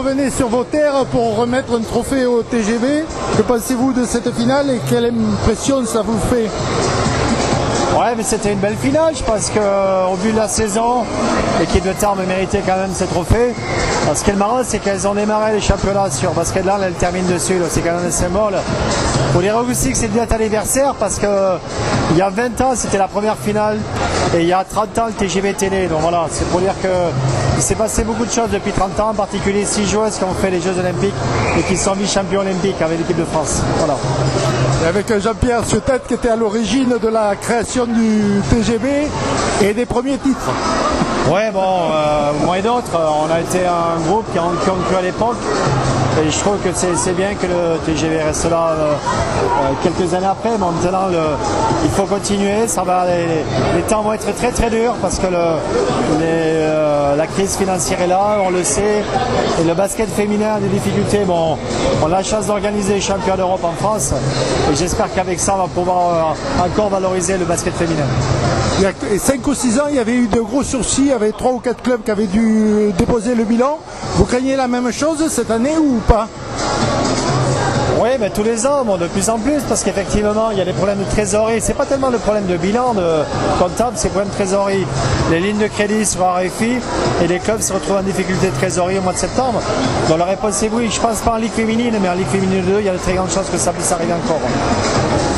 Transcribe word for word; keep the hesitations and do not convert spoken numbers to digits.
revenez sur vos terres pour remettre un trophée au T G V. Que pensez-vous de cette finale et quelle impression ça vous fait? Ouais, mais c'était une belle finale, je pense qu'au vu de la saison, l'équipe de Tarbes méritait quand même ce trophée. Alors, ce qui est marrant, c'est qu'elles ont démarré les championnats sur Basketland, elles terminent dessus, c'est quand même un symbole. Pour dire aussi que c'est une date anniversaire parce qu'il y a vingt ans, c'était la première finale et il y a trente ans, le T G V était né. Donc voilà, c'est pour dire qu'il s'est passé beaucoup de choses depuis trente ans, en particulier six joueuses qui ont fait les Jeux Olympiques et qui sont vice-champions olympiques avec l'équipe de France. Voilà. Et avec Jean-Pierre Ciotet qui était à l'origine de la création du T G V et des premiers titres. Ouais, bon, euh, moi et d'autres, on a été un groupe qui a cru à l'époque. Et je trouve que c'est bien que le T G V reste là euh, euh, quelques années après. Maintenant, le, il faut continuer. Ça va, les, les temps vont être très très durs parce que le, les, euh, la crise financière est là, on le sait. Et le basket féminin a des difficultés. Bon, on a la chance d'organiser les championnats d'Europe en France. Et j'espère qu'avec ça, on va pouvoir euh, encore valoriser le basket féminin. Il y a cinq ou six ans, il y avait eu de gros sourcils. Il y avait trois ou quatre clubs qui avaient dû déposer le bilan. Vous craignez la même chose cette année ou pas? Oui, mais tous les ans, bon, de plus en plus, parce qu'effectivement, il y a des problèmes de trésorerie. C'est pas tellement le problème de bilan de comptable, c'est le problème de trésorerie. Les lignes de crédit sont raréfiées et les clubs se retrouvent en difficulté de trésorerie au mois de septembre. Donc la réponse est oui. Je pense pas en Ligue féminine, mais en Ligue féminine deux, il y a de très grandes chances que ça puisse arriver encore.